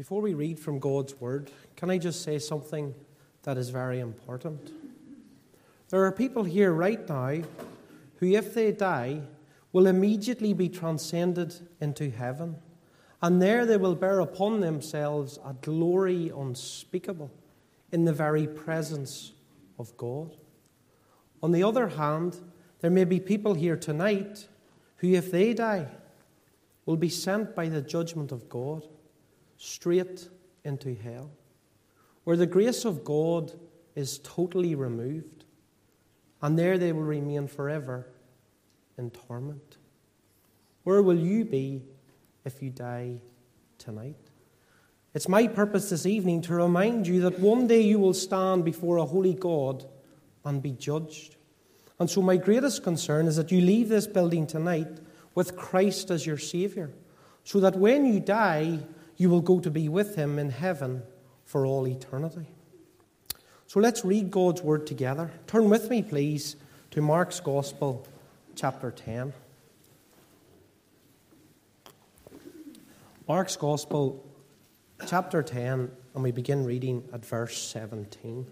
Before we read from God's Word, can I just say something that is very important? There are people here right now who, if they die, will immediately be transcended into heaven, and there they will bear upon themselves a glory unspeakable in the very presence of God. On the other hand, there may be people here tonight who, if they die, will be sent by the judgment of God straight into hell, where the grace of God is totally removed, and there they will remain forever in torment. Where will you be if you die tonight? It's my purpose this evening to remind you that one day you will stand before a holy God and be judged. And so my greatest concern is that you leave this building tonight with Christ as your Saviour, so that when you die, you will go to be with Him in heaven for all eternity. So let's read God's Word together. Turn with me, please, to Mark's Gospel, chapter 10. Mark's Gospel, chapter 10, and we begin reading at verse 17.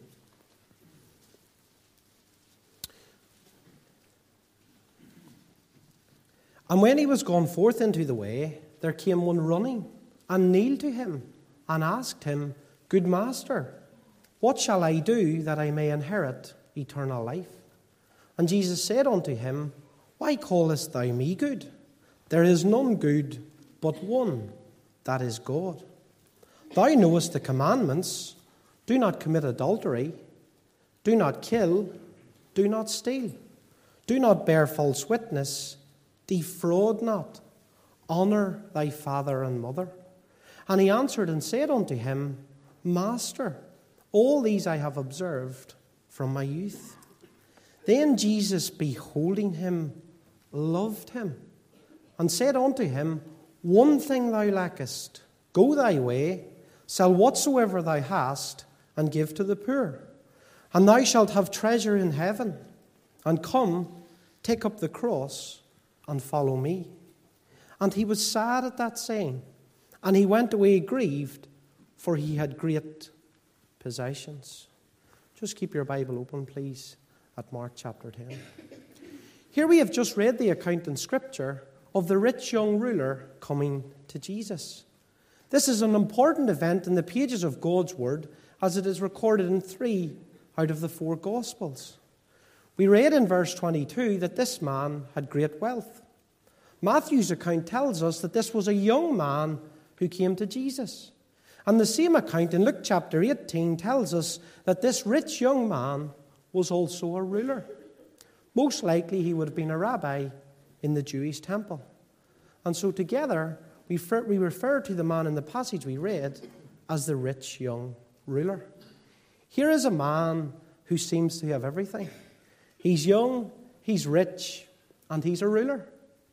And when he was gone forth into the way, there came one running, and kneeled to him, and asked him, Good Master, what shall I do that I may inherit eternal life? And Jesus said unto him, Why callest thou me good? There is none good but one, that is God. Thou knowest the commandments: do not commit adultery, do not kill, do not steal, do not bear false witness, defraud not, honour thy father and mother. And he answered and said unto him, Master, all these I have observed from my youth. Then Jesus, beholding him, loved him, and said unto him, One thing thou lackest. Go thy way, sell whatsoever thou hast, and give to the poor, and thou shalt have treasure in heaven. And come, take up the cross, and follow me. And he was sad at that saying, and he went away grieved, for he had great possessions. Just keep your Bible open, please, at Mark chapter 10. Here we have just read the account in Scripture of the rich young ruler coming to Jesus. This is an important event in the pages of God's Word, as it is recorded in 3 out of the 4 Gospels. We read in verse 22 that this man had great wealth. Matthew's account tells us that this was a young man who came to Jesus. And the same account in Luke chapter 18 tells us that this rich young man was also a ruler. Most likely he would have been a rabbi in the Jewish temple. And so together we refer to the man in the passage we read as the rich young ruler. Here is a man who seems to have everything. He's young, he's rich, and he's a ruler.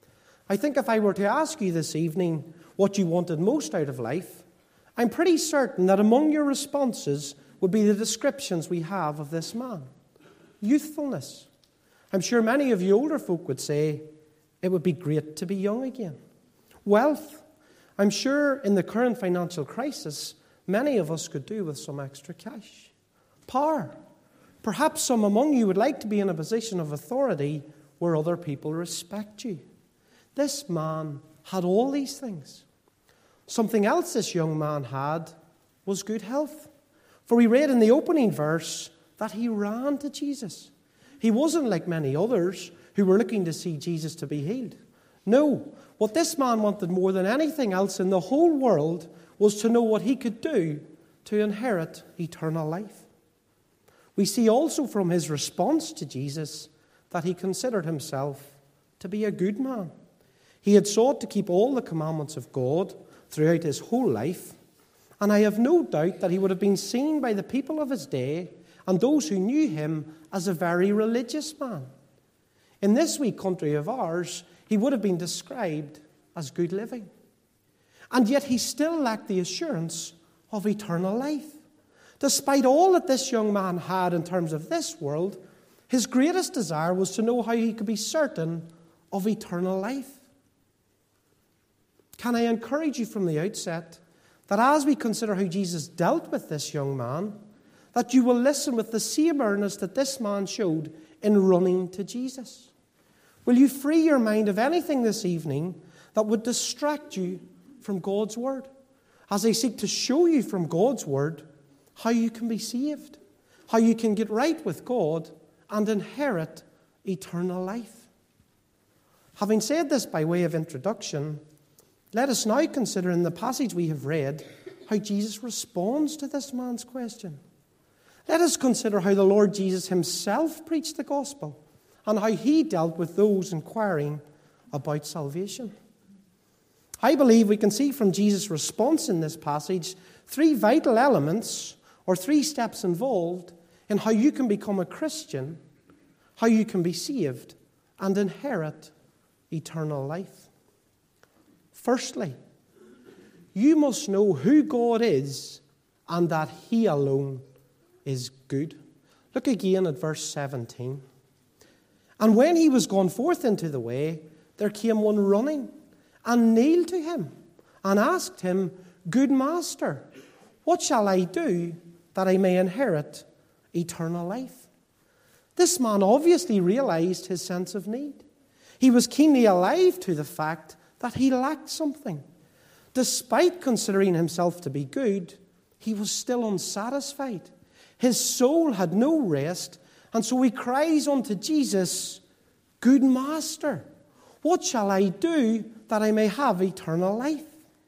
I think if I were to ask you this evening what you wanted most out of life, I'm pretty certain that among your responses would be the descriptions we have of this man. Youthfulness. I'm sure many of you older folk would say it would be great to be young again. Wealth. I'm sure in the current financial crisis, many of us could do with some extra cash. Power. Perhaps some among you would like to be in a position of authority where other people respect you. This man had all these things. Something else this young man had was good health. For we read in the opening verse that he ran to Jesus. He wasn't like many others who were looking to see Jesus to be healed. No, what this man wanted more than anything else in the whole world was to know what he could do to inherit eternal life. We see also from his response to Jesus that he considered himself to be a good man. He had sought to keep all the commandments of God throughout his whole life, and I have no doubt that he would have been seen by the people of his day and those who knew him as a very religious man. In this wee country of ours, he would have been described as good living. And yet he still lacked the assurance of eternal life. Despite all that this young man had in terms of this world, his greatest desire was to know how he could be certain of eternal life. Can I encourage you from the outset that as we consider how Jesus dealt with this young man, that you will listen with the same earnestness that this man showed in running to Jesus. Will you free your mind of anything this evening that would distract you from God's word, as I seek to show you from God's word how you can be saved, how you can get right with God and inherit eternal life? Having said this by way of introduction, let us now consider in the passage we have read how Jesus responds to this man's question. Let us consider how the Lord Jesus himself preached the gospel and how he dealt with those inquiring about salvation. I believe we can see from Jesus' response in this passage three vital elements or three steps involved in how you can become a Christian, how you can be saved and inherit eternal life. Firstly, you must know who God is and that he alone is good. Look again at verse 17. And when he was gone forth into the way, there came one running and kneeled to him and asked him, Good Master, what shall I do that I may inherit eternal life? This man obviously realized his sense of need. He was keenly alive to the fact that he lacked something. Despite considering himself to be good, he was still unsatisfied. His soul had no rest, and so he cries unto Jesus, Good Master, what shall I do that I may have eternal life?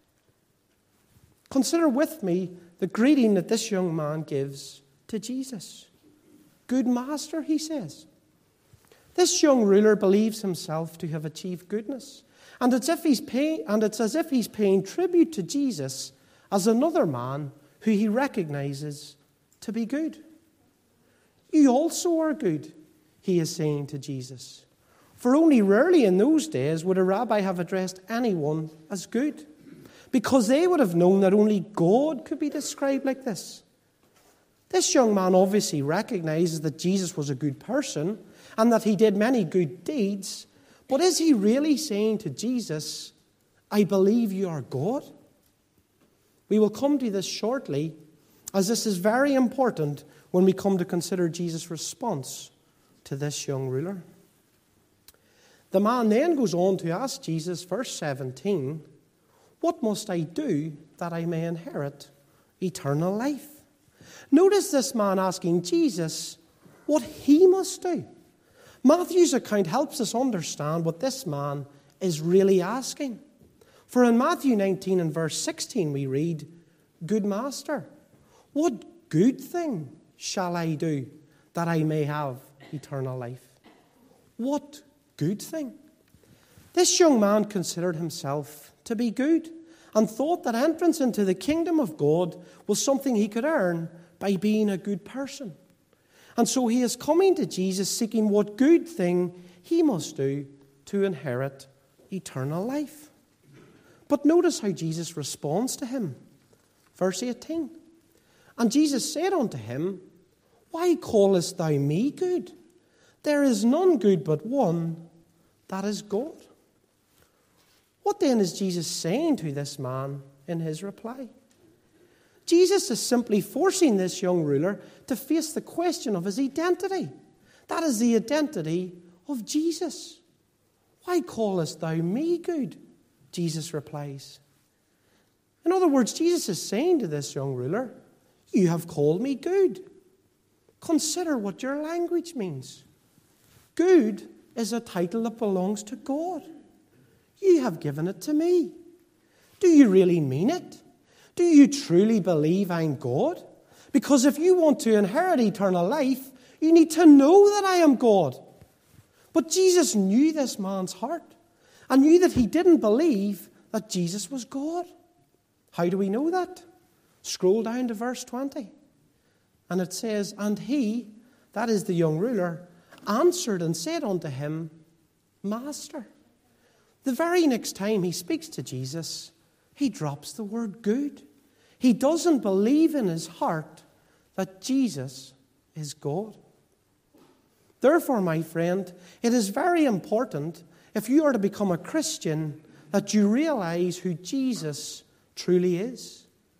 Consider with me the greeting that this young man gives to Jesus. Good Master, he says. This young ruler believes himself to have achieved goodness, and it's as if he's paying tribute to Jesus as another man who he recognizes to be good. You also are good, he is saying to Jesus. For only rarely in those days would a rabbi have addressed anyone as good, because they would have known that only God could be described like this. This young man obviously recognizes that Jesus was a good person and that he did many good deeds, but is he really saying to Jesus, I believe you are God? We will come to this shortly, as this is very important when we come to consider Jesus' response to this young ruler. The man then goes on to ask Jesus, verse 17, What must I do that I may inherit eternal life? Notice this man asking Jesus what he must do. Matthew's account helps us understand what this man is really asking. For in Matthew 19 and verse 16 we read, Good Master, what good thing shall I do that I may have eternal life? What good thing? This young man considered himself to be good and thought that entrance into the kingdom of God was something he could earn by being a good person. And so he is coming to Jesus seeking what good thing he must do to inherit eternal life. But notice how Jesus responds to him. Verse 18. And Jesus said unto him, Why callest thou me good? There is none good but one, that is God. What then is Jesus saying to this man in his reply? Jesus is simply forcing this young ruler to face the question of his identity. That is the identity of Jesus. Why callest thou me good? Jesus replies. In other words, Jesus is saying to this young ruler, You have called me good. Consider what your language means. Good is a title that belongs to God. You have given it to me. Do you really mean it? Do you truly believe I'm God? Because if you want to inherit eternal life, you need to know that I am God. But Jesus knew this man's heart and knew that he didn't believe that Jesus was God. How do we know that? Scroll down to verse 20. And it says, And he, that is the young ruler, answered and said unto him, Master. The very next time he speaks to Jesus, he drops the word good. He doesn't believe in his heart that Jesus is God. Therefore, my friend, it is very important, if you are to become a Christian, that you realize who Jesus truly is.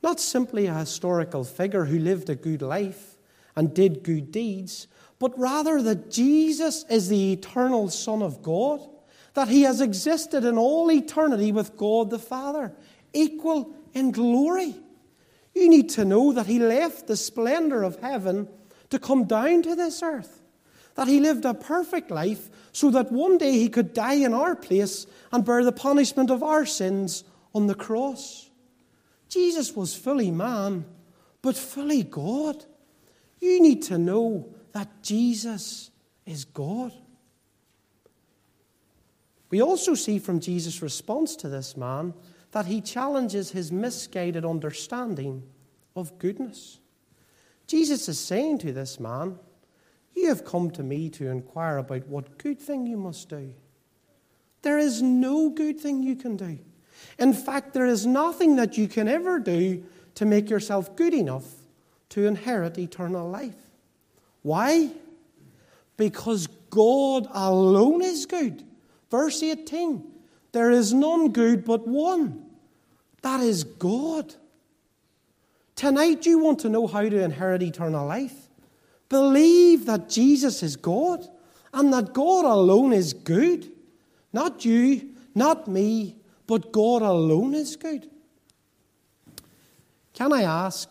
Not simply a historical figure who lived a good life and did good deeds, but rather that Jesus is the eternal Son of God, that he has existed in all eternity with God the Father, equal in glory. You need to know that he left the splendor of heaven to come down to this earth, that he lived a perfect life so that one day he could die in our place and bear the punishment of our sins on the cross. Jesus was fully man, but fully God. You need to know that Jesus is God. We also see from Jesus' response to this man that he challenges his misguided understanding of goodness. Jesus is saying to this man, "You have come to me to inquire about what good thing you must do. There is no good thing you can do. In fact, there is nothing that you can ever do to make yourself good enough to inherit eternal life." Why? Because God alone is good. Verse 18, there is none good but one. That is God. Tonight you want to know how to inherit eternal life. Believe that Jesus is God and that God alone is good. Not you, not me, but God alone is good. Can I ask,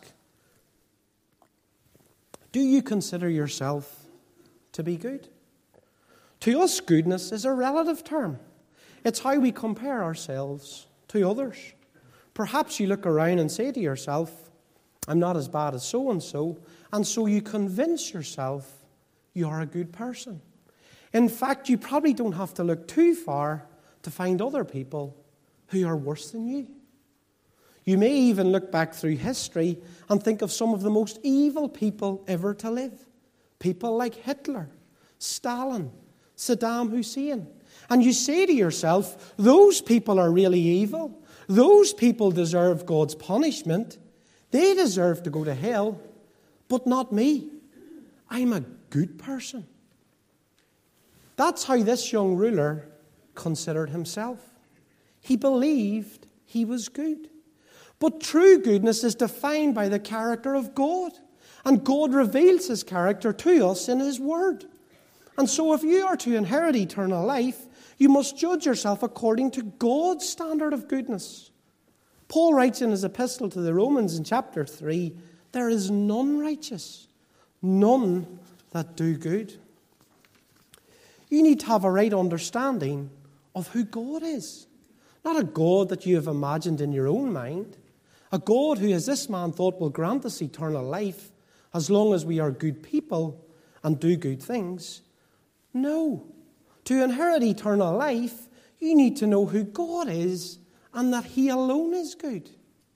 do you consider yourself to be good? To us, goodness is a relative term. It's how we compare ourselves to others. Perhaps you look around and say to yourself, "I'm not as bad as so-and-so," and so you convince yourself you are a good person. In fact, you probably don't have to look too far to find other people who are worse than you. You may even look back through history and think of some of the most evil people ever to live. People like Hitler, Stalin, Saddam Hussein. And you say to yourself, those people are really evil. Those people deserve God's punishment. They deserve to go to hell, but not me. I'm a good person. That's how this young ruler considered himself. He believed he was good. But true goodness is defined by the character of God. And God reveals his character to us in his word. And so if you are to inherit eternal life, you must judge yourself according to God's standard of goodness. Paul writes in his epistle to the Romans in chapter 3, "There is none righteous, none that do good." You need to have a right understanding of who God is. Not a God that you have imagined in your own mind. A God who, as this man thought, will grant us eternal life as long as we are good people and do good things. No. To inherit eternal life, you need to know who God is and that he alone is good.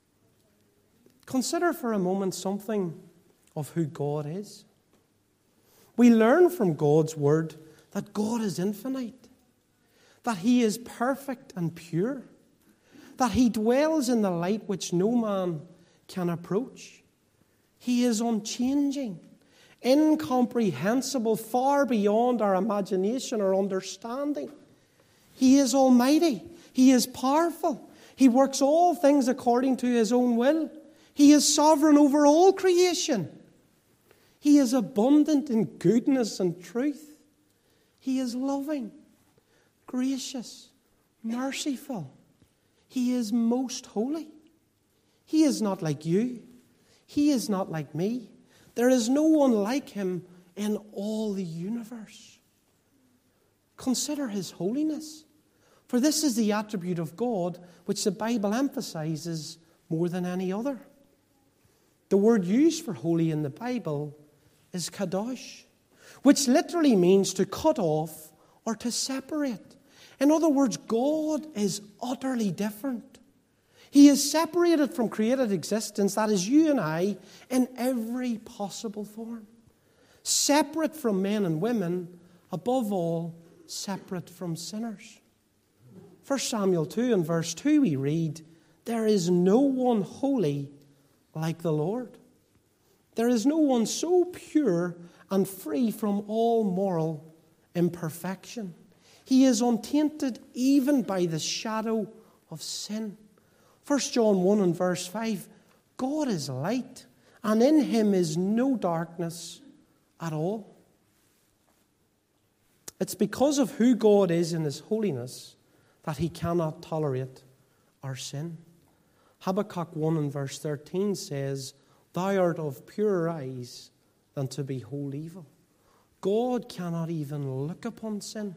Consider for a moment something of who God is. We learn from God's word that God is infinite, that he is perfect and pure, that he dwells in the light which no man can approach. He is unchanging, incomprehensible, far beyond our imagination or understanding. He is almighty. He is powerful. He works all things according to his own will. He is sovereign over all creation. He is abundant in goodness and truth. He is loving, gracious, merciful. He is most holy. He is not like you. He is not like me. There is no one like him in all the universe. Consider his holiness. For this is the attribute of God which the Bible emphasizes more than any other. The word used for holy in the Bible is kadosh, which literally means to cut off or to separate. In other words, God is utterly different. He is separated from created existence, that is you and I, in every possible form. Separate from men and women, above all, separate from sinners. 1 Samuel 2 and verse 2 we read, "There is no one holy like the Lord. There is no one so pure and free from all moral imperfection. He is untainted even by the shadow of sin." 1 John 1 and verse 5, God is light, and in him is no darkness at all. It's because of who God is in his holiness that he cannot tolerate our sin. Habakkuk 1 and verse 13 says, "Thou art of purer eyes than to behold evil." God cannot even look upon sin.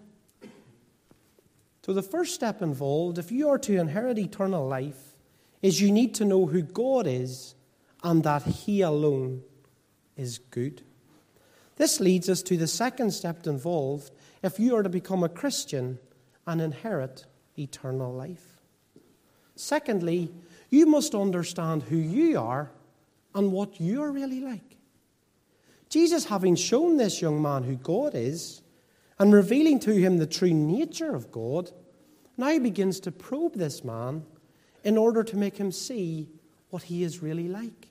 So the first step involved, if you are to inherit eternal life, is you need to know who God is and that he alone is good. This leads us to the second step involved if you are to become a Christian and inherit eternal life. Secondly, you must understand who you are and what you are really like. Jesus, having shown this young man who God is and revealing to him the true nature of God, now begins to probe this man in order to make him see what he is really like.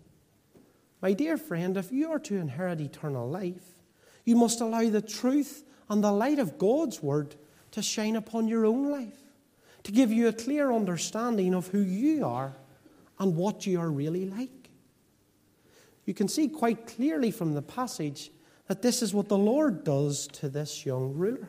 My dear friend, if you are to inherit eternal life, you must allow the truth and the light of God's word to shine upon your own life, to give you a clear understanding of who you are and what you are really like. You can see quite clearly from the passage that this is what the Lord does to this young ruler.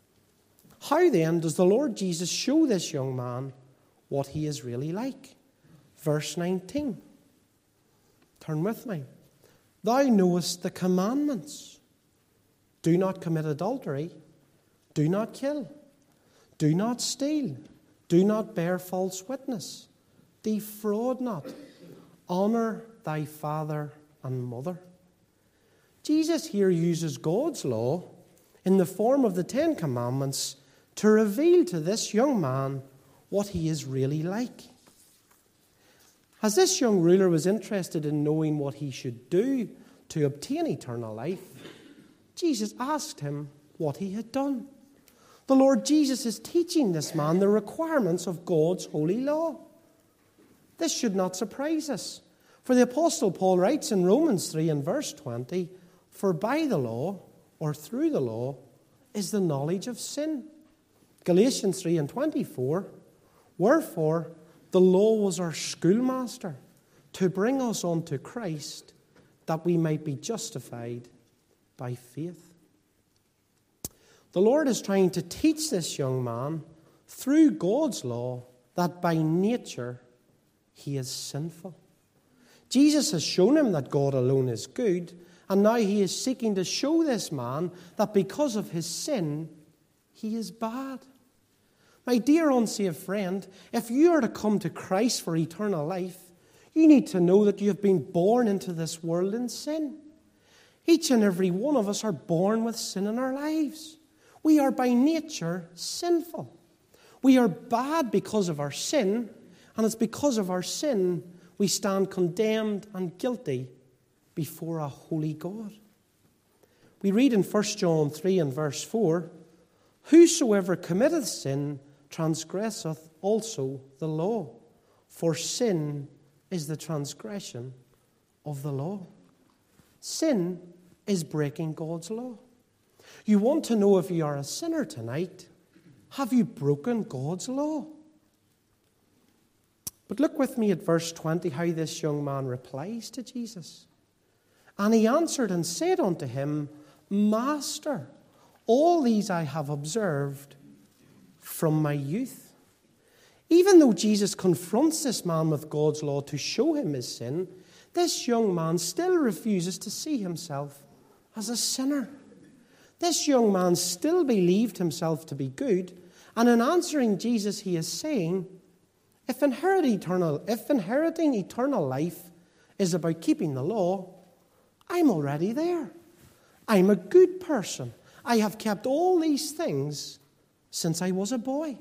How then does the Lord Jesus show this young man what he is really like? Verse 19. Turn with me. "Thou knowest the commandments. Do not commit adultery. Do not kill. Do not steal. Do not bear false witness. Defraud not. Honor thy father and mother." Jesus here uses God's law in the form of the 10 Commandments to reveal to this young man what he is really like. As this young ruler was interested in knowing what he should do to obtain eternal life, Jesus asked him what he had done. The Lord Jesus is teaching this man the requirements of God's holy law. This should not surprise us, for the Apostle Paul writes in Romans 3 and verse 20, "For by the law, or through the law, is the knowledge of sin." Galatians 3 and 24, "Wherefore the law was our schoolmaster, to bring us unto Christ, that we might be justified by faith." The Lord is trying to teach this young man through God's law that by nature he is sinful. Jesus has shown him that God alone is good, and now he is seeking to show this man that because of his sin, he is bad. My dear unsaved friend, if you are to come to Christ for eternal life, you need to know that you have been born into this world in sin. Each and every one of us are born with sin in our lives. We are by nature sinful. We are bad because of our sin, and it's because of our sin we stand condemned and guilty before a holy God. We read in 1 John 3 and verse 4, "Whosoever committeth sin transgresseth also the law, for sin is the transgression of the law." Sin is breaking God's law. You want to know if you are a sinner tonight? Have you broken God's law? But look with me at verse 20, how this young man replies to Jesus. "And he answered and said unto him, Master, all these I have observed from my youth." Even though Jesus confronts this man with God's law to show him his sin, this young man still refuses to see himself as a sinner. This young man still believed himself to be good, and in answering Jesus, he is saying, if inheriting eternal life is about keeping the law, I'm already there. I'm a good person. I have kept all these things since I was a boy.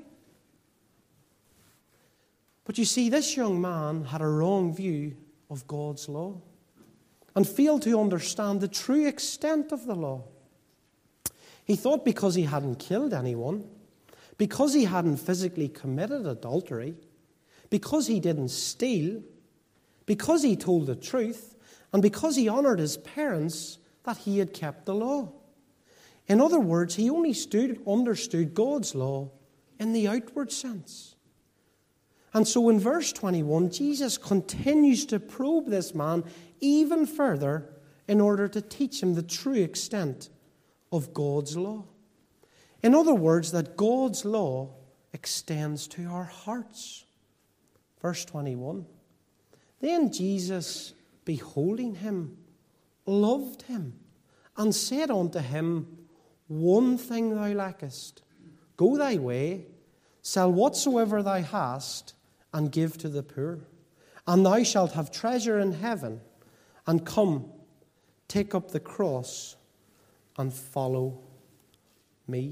But you see, this young man had a wrong view of God's law and failed to understand the true extent of the law. He thought because he hadn't killed anyone, because he hadn't physically committed adultery, because he didn't steal, because he told the truth, and because he honored his parents, that he had kept the law. In other words, he only understood God's law in the outward sense. And so in verse 21, Jesus continues to probe this man even further in order to teach him the true extent of God's law. In other words, that God's law extends to our hearts. Verse 21, then Jesus, beholding him, loved him, and said unto him, one thing thou lackest. Go thy way, sell whatsoever thou hast, and give to the poor, and thou shalt have treasure in heaven. And come, take up the cross, and follow me.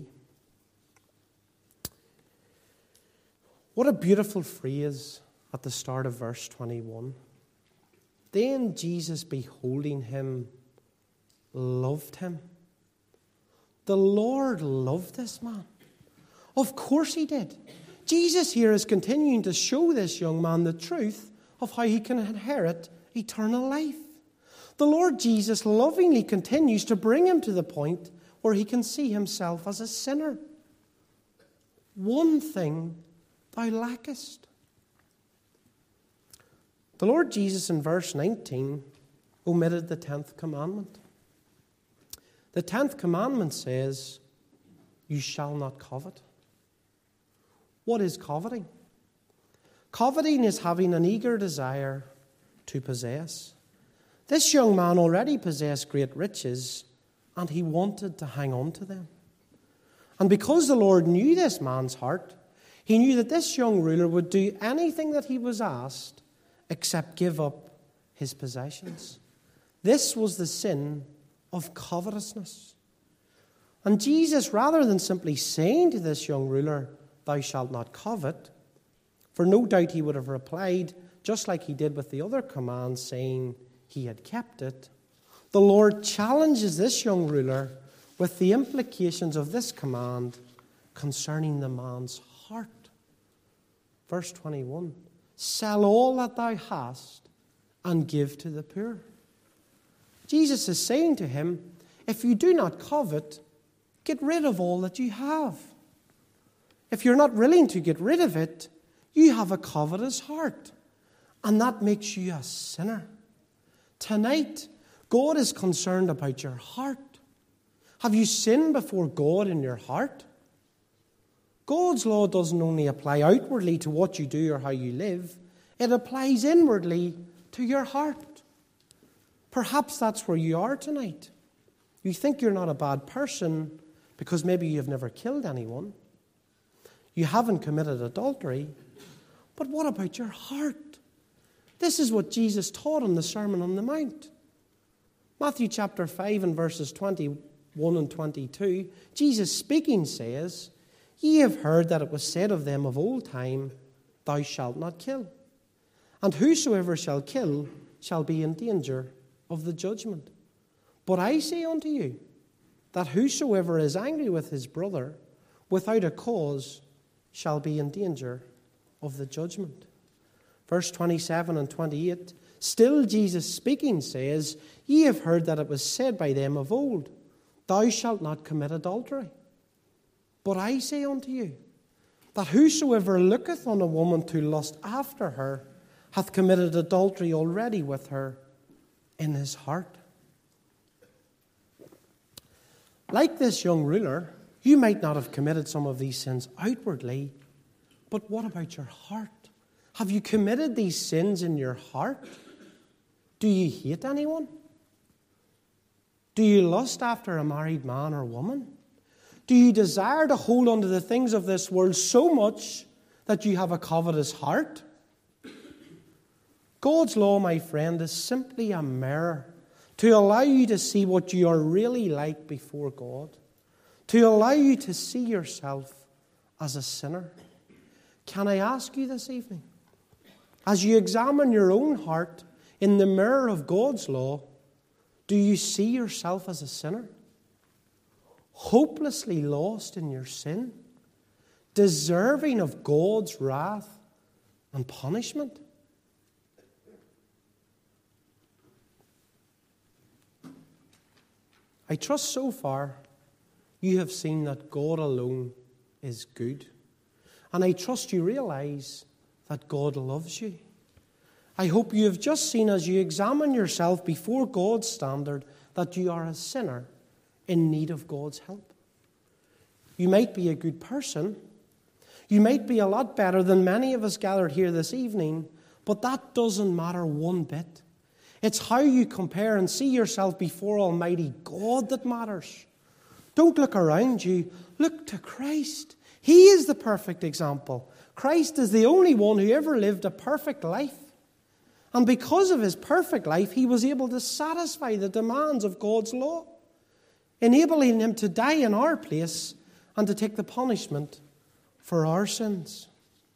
What a beautiful phrase at the start of verse 21. Then Jesus, beholding him, loved him. The Lord loved this man. Of course he did. Jesus here is continuing to show this young man the truth of how he can inherit eternal life. The Lord Jesus lovingly continues to bring him to the point where he can see himself as a sinner. One thing thou lackest. The Lord Jesus in verse 19 omitted the 10th commandment. The 10th commandment says, you shall not covet. What is coveting? Coveting is having an eager desire to possess. This young man already possessed great riches, and he wanted to hang on to them. And because the Lord knew this man's heart, he knew that this young ruler would do anything that he was asked except give up his possessions. This was the sin of covetousness. And Jesus, rather than simply saying to this young ruler, thou shalt not covet, for no doubt he would have replied, just like he did with the other command, saying he had kept it, the Lord challenges this young ruler with the implications of this command concerning the man's heart. Verse 21, sell all that thou hast and give to the poor. Jesus is saying to him, if you do not covet, get rid of all that you have. If you're not willing to get rid of it, you have a covetous heart, and that makes you a sinner. Tonight, God is concerned about your heart. Have you sinned before God in your heart? God's law doesn't only apply outwardly to what you do or how you live, it applies inwardly to your heart. Perhaps that's where you are tonight. You think you're not a bad person because maybe you've never killed anyone. You haven't committed adultery. But what about your heart? This is what Jesus taught in the Sermon on the Mount. Matthew chapter 5 and verses 21 and 22, Jesus speaking says, ye have heard that it was said of them of old time, thou shalt not kill. And whosoever shall kill shall be in danger of the judgment. But I say unto you, that whosoever is angry with his brother without a cause shall be in danger of the judgment. Verse 27 and 28, still Jesus speaking says, ye have heard that it was said by them of old, thou shalt not commit adultery. But I say unto you, that whosoever looketh on a woman to lust after her hath committed adultery already with her in his heart. Like this young ruler, you might not have committed some of these sins outwardly, but what about your heart? Have you committed these sins in your heart? Do you hate anyone? Do you lust after a married man or woman? Do you desire to hold on to the things of this world so much that you have a covetous heart? God's law, my friend, is simply a mirror to allow you to see what you are really like before God, to allow you to see yourself as a sinner. Can I ask you this evening, as you examine your own heart in the mirror of God's law, do you see yourself as a sinner? Hopelessly lost in your sin? Deserving of God's wrath and punishment? I trust so far you have seen that God alone is good. And I trust you realize that God loves you. I hope you have just seen, as you examine yourself before God's standard, that you are a sinner in need of God's help. You might be a good person. You might be a lot better than many of us gathered here this evening, but that doesn't matter one bit. It's how you compare and see yourself before Almighty God that matters. Don't look around you. Look to Christ. He is the perfect example. Christ is the only one who ever lived a perfect life. And because of his perfect life, he was able to satisfy the demands of God's law, enabling him to die in our place and to take the punishment for our sins.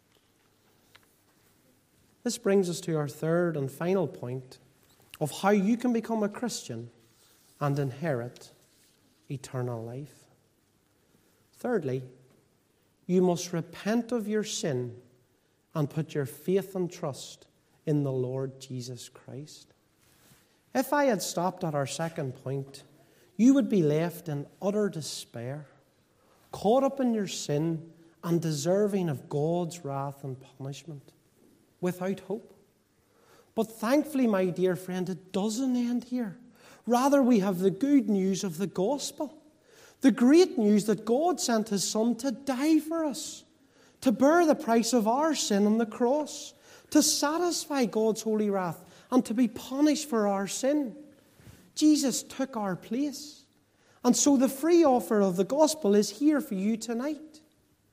This brings us to our third and final point of how you can become a Christian and inherit eternal life. Thirdly, you must repent of your sin and put your faith and trust in the Lord Jesus Christ. If I had stopped at our second point, you would be left in utter despair, caught up in your sin and deserving of God's wrath and punishment, without hope. But thankfully, my dear friend, it doesn't end here. Rather, we have the good news of the gospel, the great news that God sent his Son to die for us, to bear the price of our sin on the cross, to satisfy God's holy wrath, and to be punished for our sin. Jesus took our place. And so the free offer of the gospel is here for you tonight.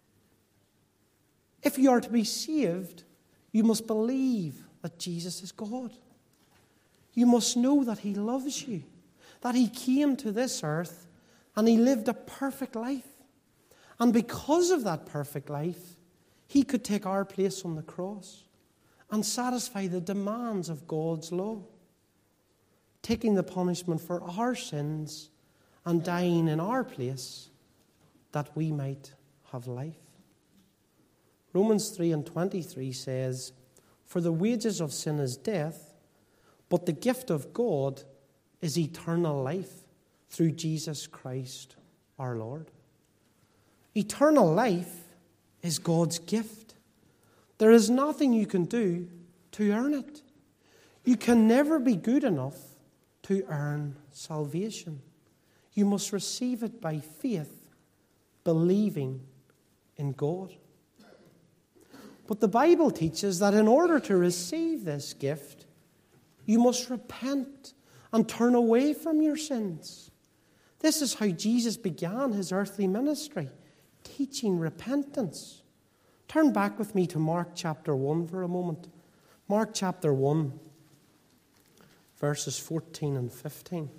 If you are to be saved, you must believe that Jesus is God. You must know that he loves you, that he came to this earth and he lived a perfect life. And because of that perfect life, he could take our place on the cross and satisfy the demands of God's law, taking the punishment for our sins and dying in our place that we might have life. Romans 3:23 says, "For the wages of sin is death, but the gift of God is eternal life through Jesus Christ our Lord." Eternal life is God's gift. There is nothing you can do to earn it. You can never be good enough to earn salvation. You must receive it by faith, believing in God. But the Bible teaches that in order to receive this gift, you must repent and turn away from your sins. This is how Jesus began his earthly ministry, teaching repentance. Turn back with me to Mark chapter 1 for a moment. Mark chapter 1, verses 14 and 15.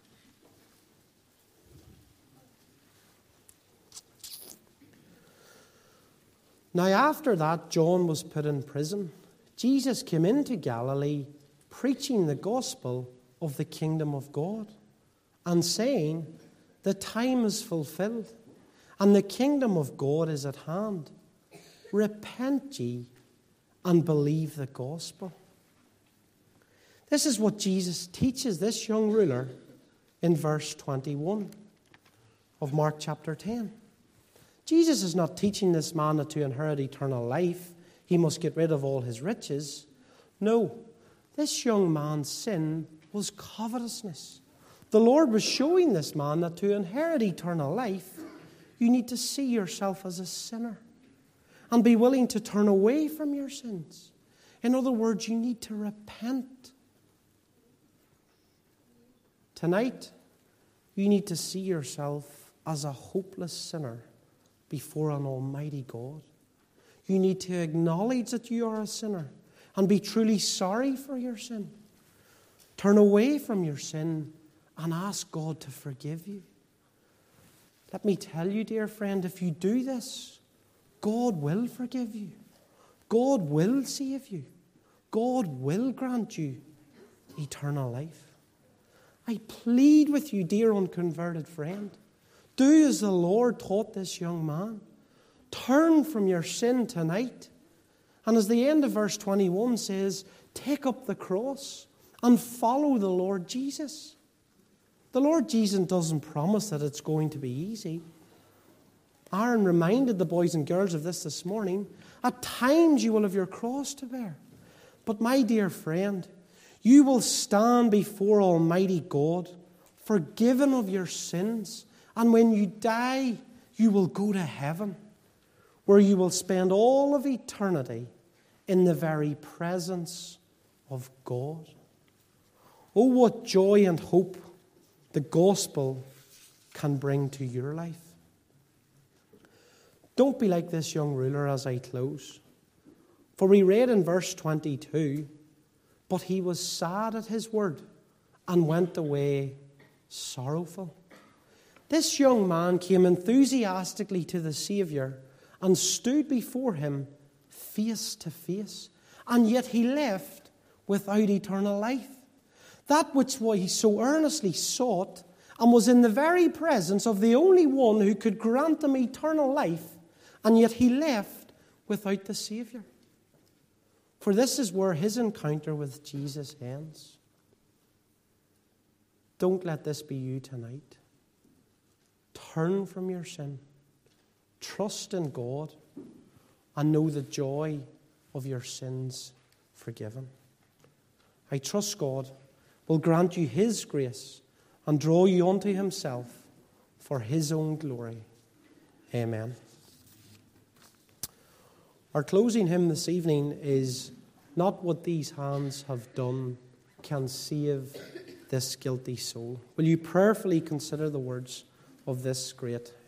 Now after that, John was put in prison. Jesus came into Galilee, preaching the gospel of the kingdom of God, and saying, "The time is fulfilled, and the kingdom of God is at hand. Repent ye and believe the gospel." This is what Jesus teaches this young ruler in verse 21 of Mark chapter 10. Jesus is not teaching this man that to inherit eternal life, he must get rid of all his riches. No, this young man's sin was covetousness. The Lord was showing this man that to inherit eternal life, you need to see yourself as a sinner and be willing to turn away from your sins. In other words, you need to repent. Tonight, you need to see yourself as a hopeless sinner before an almighty God. You need to acknowledge that you are a sinner and be truly sorry for your sin. Turn away from your sin and ask God to forgive you. Let me tell you, dear friend, if you do this, God will forgive you. God will save you. God will grant you eternal life. I plead with you, dear unconverted friend, do as the Lord taught this young man. Turn from your sin tonight. And as the end of verse 21 says, take up the cross and follow the Lord Jesus. The Lord Jesus doesn't promise that it's going to be easy. Aaron reminded the boys and girls of this morning. At times you will have your cross to bear. But my dear friend, you will stand before Almighty God, forgiven of your sins. And when you die, you will go to heaven, where you will spend all of eternity in the very presence of God. Oh, what joy and hope the gospel can bring to your life. Don't be like this young ruler as I close. For we read in verse 22, but he was sad at his word and went away sorrowful. This young man came enthusiastically to the Saviour and stood before him face to face, and yet he left without eternal life. That which he so earnestly sought and was in the very presence of the only one who could grant him eternal life, and yet he left without the Saviour. For this is where his encounter with Jesus ends. Don't let this be you tonight. Turn from your sin. Trust in God and know the joy of your sins forgiven. I trust God will grant you his grace and draw you unto himself for his own glory. Amen. Our closing hymn this evening is "Not What These Hands Have Done Can Save This Guilty Soul." Will you prayerfully consider the words of this great